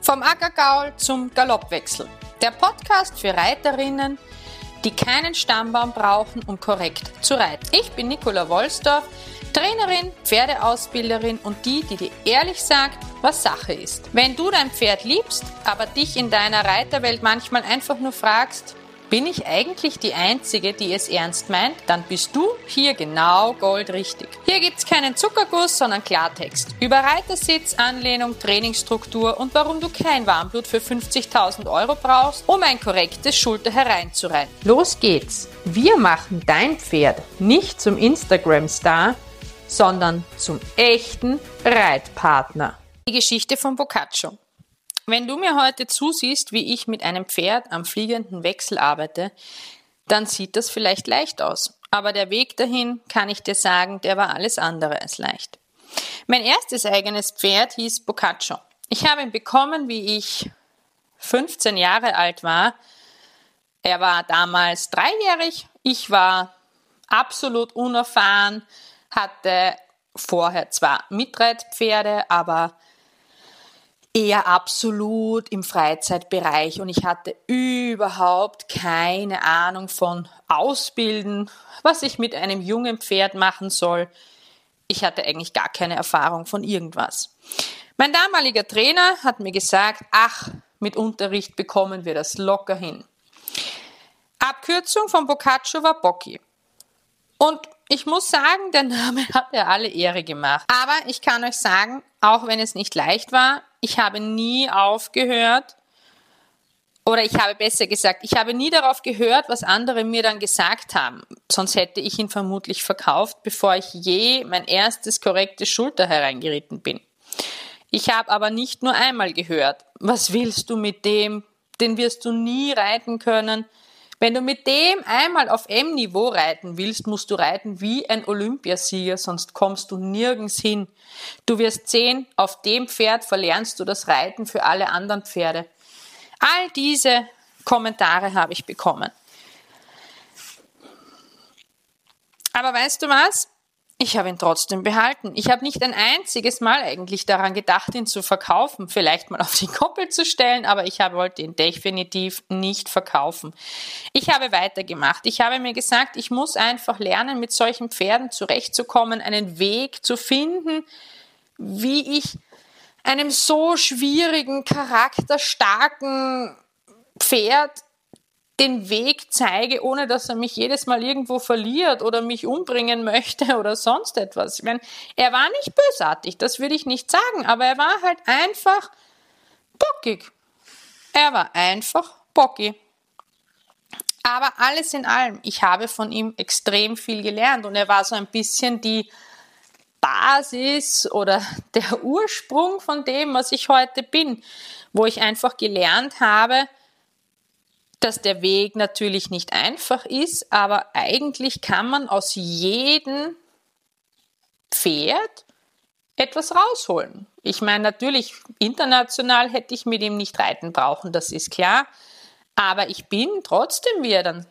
Vom Ackergaul zum Galoppwechsel. Der Podcast für Reiterinnen, die keinen Stammbaum brauchen, um korrekt zu reiten. Ich bin Nicola Wolsdorf, Trainerin, Pferdeausbilderin und die dir ehrlich sagt, was Sache ist. Wenn du dein Pferd liebst, aber dich in deiner Reiterwelt manchmal einfach nur fragst, bin ich eigentlich die Einzige, die es ernst meint? Dann bist du hier genau goldrichtig. Hier gibt's keinen Zuckerguss, sondern Klartext. Über Reitersitz, Anlehnung, Trainingsstruktur und warum du kein Warmblut für 50.000 € brauchst, um ein korrektes Schulter hereinzureiten. Los geht's! Wir machen dein Pferd nicht zum Instagram-Star, sondern zum echten Reitpartner. Die Geschichte von Boccaccio. Wenn du mir heute zusiehst, wie ich mit einem Pferd am fliegenden Wechsel arbeite, dann sieht das vielleicht leicht aus. Aber der Weg dahin, kann ich dir sagen, der war alles andere als leicht. Mein erstes eigenes Pferd hieß Boccaccio. Ich habe ihn bekommen, wie ich 15 Jahre alt war. Er war damals 3-jährig. Ich war absolut unerfahren, hatte vorher zwar Mitreitpferde, aber eher absolut im Freizeitbereich und ich hatte überhaupt keine Ahnung von Ausbilden, was ich mit einem jungen Pferd machen soll. Ich hatte eigentlich gar keine Erfahrung von irgendwas. Mein damaliger Trainer hat mir gesagt, mit Unterricht bekommen wir das locker hin. Abkürzung von Boccaccio war Bocchi. Und ich muss sagen, der Name hat er alle Ehre gemacht. Aber ich kann euch sagen, auch wenn es nicht leicht war, ich habe nie aufgehört, oder ich habe besser gesagt, ich habe nie darauf gehört, was andere mir dann gesagt haben. Sonst hätte ich ihn vermutlich verkauft, bevor ich je mein erstes korrektes Schulter hereingeritten bin. Ich habe aber nicht nur einmal gehört, was willst du mit dem, den wirst du nie reiten können. Wenn du mit dem einmal auf M-Niveau reiten willst, musst du reiten wie ein Olympiasieger, sonst kommst du nirgends hin. Du wirst sehen, auf dem Pferd verlernst du das Reiten für alle anderen Pferde. All diese Kommentare habe ich bekommen. Aber weißt du was? Ich habe ihn trotzdem behalten. Ich habe nicht ein einziges Mal eigentlich daran gedacht, ihn zu verkaufen, vielleicht mal auf die Koppel zu stellen, aber wollte ihn definitiv nicht verkaufen. Ich habe weitergemacht. Ich habe mir gesagt, ich muss einfach lernen, mit solchen Pferden zurechtzukommen, einen Weg zu finden, wie ich einem so schwierigen, charakterstarken Pferd den Weg zeige, ohne dass er mich jedes Mal irgendwo verliert oder mich umbringen möchte oder sonst etwas. Ich meine, er war nicht bösartig, das würde ich nicht sagen, aber er war halt einfach bockig. Er war einfach bockig. Aber alles in allem, ich habe von ihm extrem viel gelernt und er war so ein bisschen die Basis oder der Ursprung von dem, was ich heute bin, wo ich einfach gelernt habe, dass der Weg natürlich nicht einfach ist, aber eigentlich kann man aus jedem Pferd etwas rausholen. Ich meine, natürlich, international hätte ich mit ihm nicht reiten brauchen, das ist klar, aber ich bin trotzdem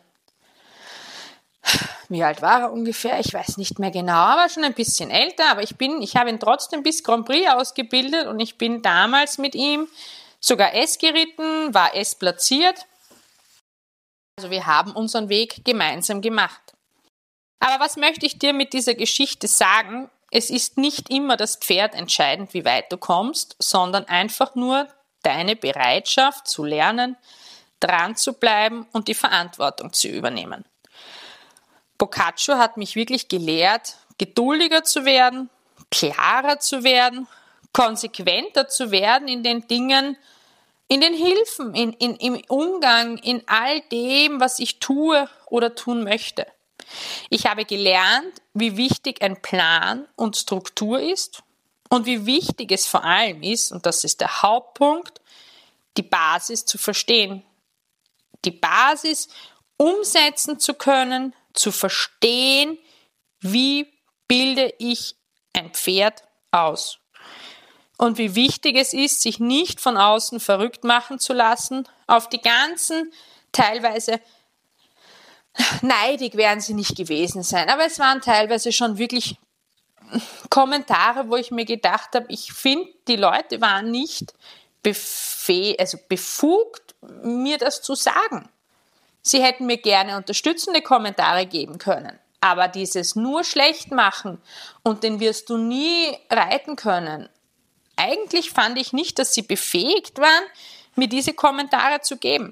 wie alt war er ungefähr? Ich weiß nicht mehr genau, aber schon ein bisschen älter, aber ich habe ihn trotzdem bis Grand Prix ausgebildet und ich bin damals mit ihm sogar S geritten, war S platziert. Also wir haben unseren Weg gemeinsam gemacht. Aber was möchte ich dir mit dieser Geschichte sagen? Es ist nicht immer das Pferd entscheidend, wie weit du kommst, sondern einfach nur deine Bereitschaft zu lernen, dran zu bleiben und die Verantwortung zu übernehmen. Boccaccio hat mich wirklich gelehrt, geduldiger zu werden, klarer zu werden, konsequenter zu werden in den Dingen, in den Hilfen, im Umgang, in all dem, was ich tue oder tun möchte. Ich habe gelernt, wie wichtig ein Plan und Struktur ist und wie wichtig es vor allem ist, und das ist der Hauptpunkt, die Basis zu verstehen. Die Basis umsetzen zu können, zu verstehen, wie bilde ich ein Pferd aus. Und wie wichtig es ist, sich nicht von außen verrückt machen zu lassen, auf die ganzen, teilweise neidig werden sie nicht gewesen sein, aber es waren teilweise schon wirklich Kommentare, wo ich mir gedacht habe, ich finde, die Leute waren nicht befugt, mir das zu sagen. Sie hätten mir gerne unterstützende Kommentare geben können. Aber dieses nur schlecht machen und den wirst du nie reiten können. Eigentlich fand ich nicht, dass sie befähigt waren, mir diese Kommentare zu geben.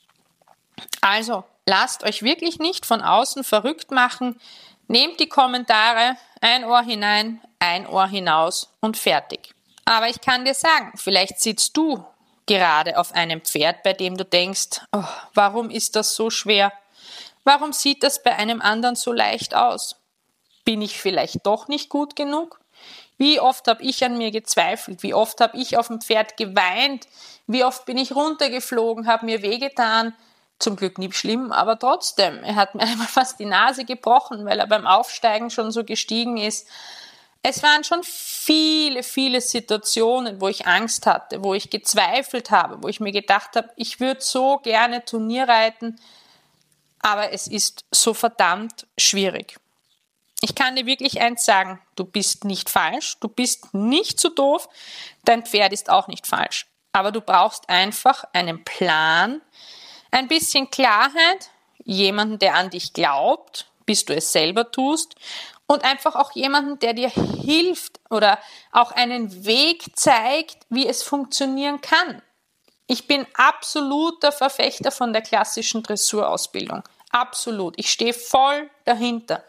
Also, lasst euch wirklich nicht von außen verrückt machen. Nehmt die Kommentare, ein Ohr hinein, ein Ohr hinaus und fertig. Aber ich kann dir sagen, vielleicht sitzt du gerade auf einem Pferd, bei dem du denkst, oh, warum ist das so schwer? Warum sieht das bei einem anderen so leicht aus? Bin ich vielleicht doch nicht gut genug? Wie oft habe ich an mir gezweifelt? Wie oft habe ich auf dem Pferd geweint? Wie oft bin ich runtergeflogen, habe mir wehgetan? Zum Glück nie schlimm, aber trotzdem. Er hat mir einmal fast die Nase gebrochen, weil er beim Aufsteigen schon so gestiegen ist. Es waren schon viele, viele Situationen, wo ich Angst hatte, wo ich gezweifelt habe, wo ich mir gedacht habe, ich würde so gerne Turnier reiten, aber es ist so verdammt schwierig. Ich kann dir wirklich eins sagen, du bist nicht falsch, du bist nicht zu doof, dein Pferd ist auch nicht falsch. Aber du brauchst einfach einen Plan, ein bisschen Klarheit, jemanden, der an dich glaubt, bis du es selber tust und einfach auch jemanden, der dir hilft oder auch einen Weg zeigt, wie es funktionieren kann. Ich bin absoluter Verfechter von der klassischen Dressurausbildung. Absolut. Ich stehe voll dahinter.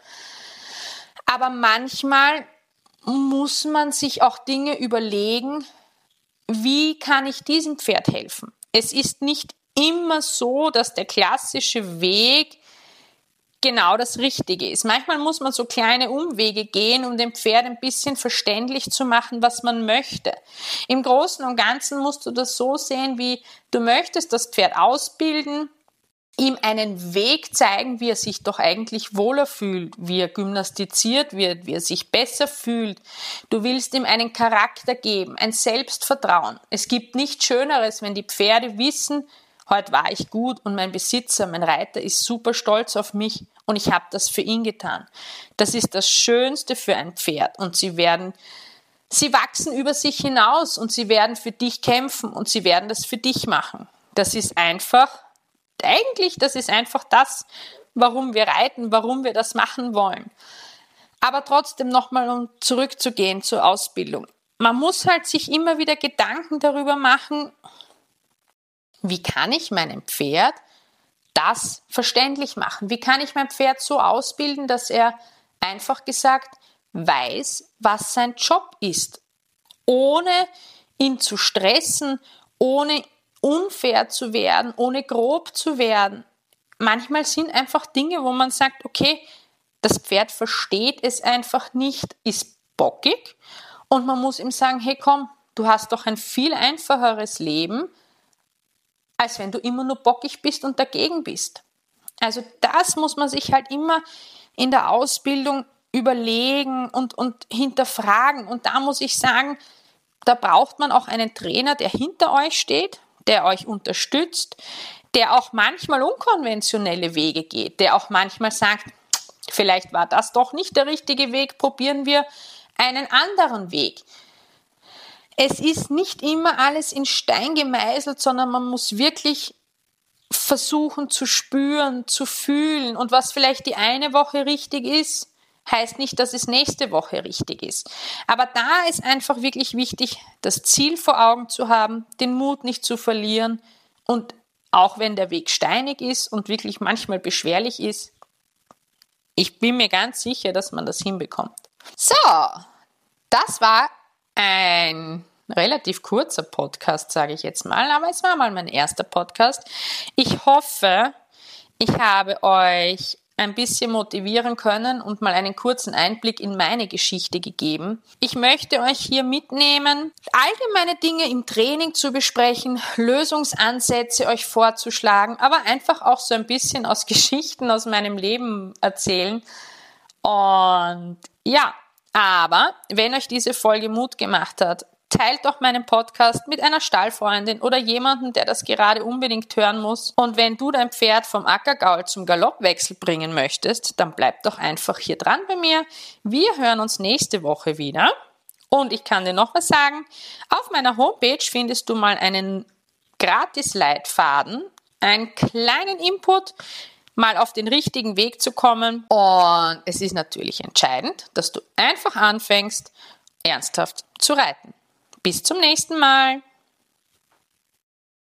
Aber manchmal muss man sich auch Dinge überlegen, wie kann ich diesem Pferd helfen? Es ist nicht immer so, dass der klassische Weg genau das Richtige ist. Manchmal muss man so kleine Umwege gehen, um dem Pferd ein bisschen verständlich zu machen, was man möchte. Im Großen und Ganzen musst du das so sehen, wie du möchtest das Pferd ausbilden, ihm einen Weg zeigen, wie er sich doch eigentlich wohler fühlt, wie er gymnastiziert wird, wie er sich besser fühlt. Du willst ihm einen Charakter geben, ein Selbstvertrauen. Es gibt nichts Schöneres, wenn die Pferde wissen, heute war ich gut und mein Besitzer, mein Reiter ist super stolz auf mich und ich habe das für ihn getan. Das ist das Schönste für ein Pferd und sie wachsen über sich hinaus und sie werden für dich kämpfen und sie werden das für dich machen. Das ist einfach das, warum wir reiten, warum wir das machen wollen. Aber trotzdem nochmal, um zurückzugehen zur Ausbildung. Man muss halt sich immer wieder Gedanken darüber machen, wie kann ich meinem Pferd das verständlich machen? Wie kann ich mein Pferd so ausbilden, dass er einfach gesagt weiß, was sein Job ist, ohne ihn zu stressen, ohne unfair zu werden, ohne grob zu werden. Manchmal sind einfach Dinge, wo man sagt, okay, das Pferd versteht es einfach nicht, ist bockig und man muss ihm sagen, hey komm, du hast doch ein viel einfacheres Leben, als wenn du immer nur bockig bist und dagegen bist. Also das muss man sich halt immer in der Ausbildung überlegen und hinterfragen. Und da muss ich sagen, da braucht man auch einen Trainer, der hinter euch steht, der euch unterstützt, der auch manchmal unkonventionelle Wege geht, der auch manchmal sagt, vielleicht war das doch nicht der richtige Weg, probieren wir einen anderen Weg. Es ist nicht immer alles in Stein gemeißelt, sondern man muss wirklich versuchen zu spüren, zu fühlen. Und was vielleicht die eine Woche richtig ist, heißt nicht, dass es nächste Woche richtig ist. Aber da ist einfach wirklich wichtig, das Ziel vor Augen zu haben, den Mut nicht zu verlieren und auch wenn der Weg steinig ist und wirklich manchmal beschwerlich ist, ich bin mir ganz sicher, dass man das hinbekommt. So, das war ein relativ kurzer Podcast, sage ich jetzt mal, aber es war mal mein erster Podcast. Ich hoffe, ich habe euch ein bisschen motivieren können und mal einen kurzen Einblick in meine Geschichte gegeben. Ich möchte euch hier mitnehmen, allgemeine Dinge im Training zu besprechen, Lösungsansätze euch vorzuschlagen, aber einfach auch so ein bisschen aus Geschichten aus meinem Leben erzählen. Und ja, aber wenn euch diese Folge Mut gemacht hat, teilt doch meinen Podcast mit einer Stallfreundin oder jemandem, der das gerade unbedingt hören muss. Und wenn du dein Pferd vom Ackergaul zum Galoppwechsel bringen möchtest, dann bleib doch einfach hier dran bei mir. Wir hören uns nächste Woche wieder. Und ich kann dir noch was sagen. Auf meiner Homepage findest du mal einen Gratis-Leitfaden, einen kleinen Input, mal auf den richtigen Weg zu kommen. Und es ist natürlich entscheidend, dass du einfach anfängst, ernsthaft zu reiten. Bis zum nächsten Mal.